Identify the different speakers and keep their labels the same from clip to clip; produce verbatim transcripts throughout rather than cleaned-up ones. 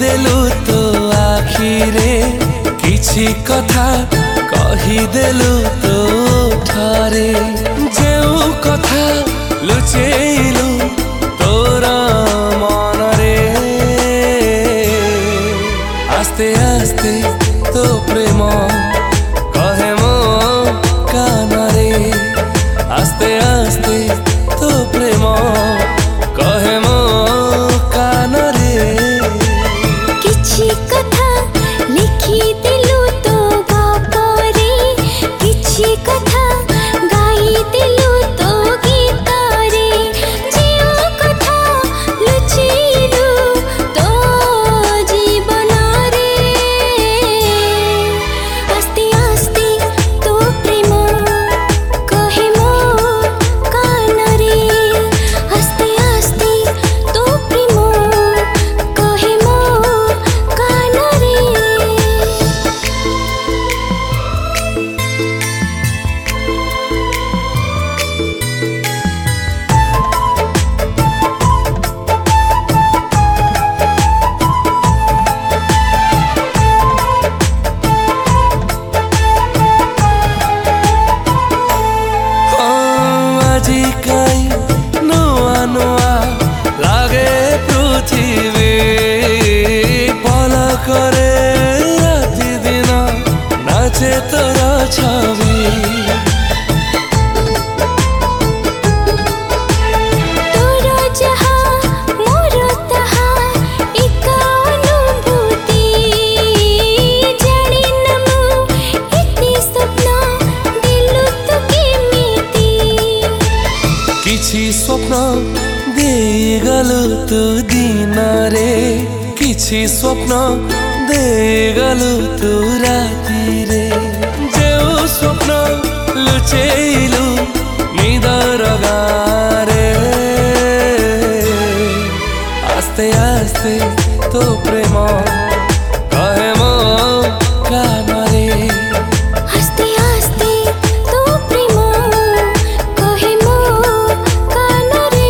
Speaker 1: देलु तो आखिरे किछि कथा कहिदेलु तो ठारे जेउ कथा लुचेइलु तोरा मनरे आस्ते आस्ते तो प्रेम कहे मो कानरे आस्ते आस्ते तो प्रेम कहे मो कानरे
Speaker 2: किछि कथा लिखि देलु तो गपरे किछि कथा गाई देलु तो गीतरे जेउ कथा लुचेइलु तो जीवनरे आस्ते आस्ते तो प्रेम कहे मो कानरे आस्ते आस्ते तो प्रेम कहे मो कानरे
Speaker 1: আজি কাই নুয়া নুয়া লাগে পৃথিবী পলকরে রাতি দিন নাচে তোর ছবি
Speaker 2: तोर जहा मोर तहा एका अनुभूति जानी न मु एते स्वप्न दिलु तो केमिति
Speaker 1: किछि स्वप्न देगलु तू दिन रे किछि स्वप्न देगलु तू राति रे जेउ स्वप्न लुचेइलु निदर गारे आस्ते आस्ते तो प्रेम कहे मो कानरे
Speaker 2: आस्ते आस्ते तो प्रेम कहे मो कानरे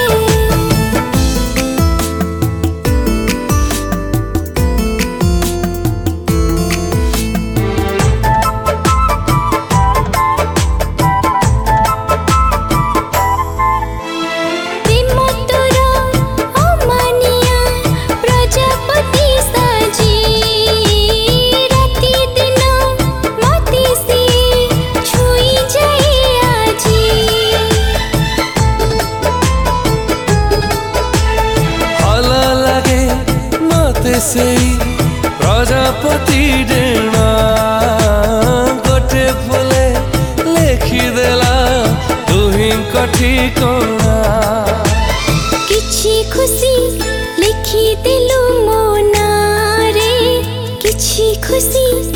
Speaker 2: प्रेम तोर अमानिया प्रजापति साजी राति दिन मते से छुई जाए आजी
Speaker 1: हल लगे मते सेई प्रजापति डेणा गोटे फुले लेखिदेला तुहि ठिकଣା
Speaker 2: किछि खुशी लिखि देलु मो नारे किछि खुशी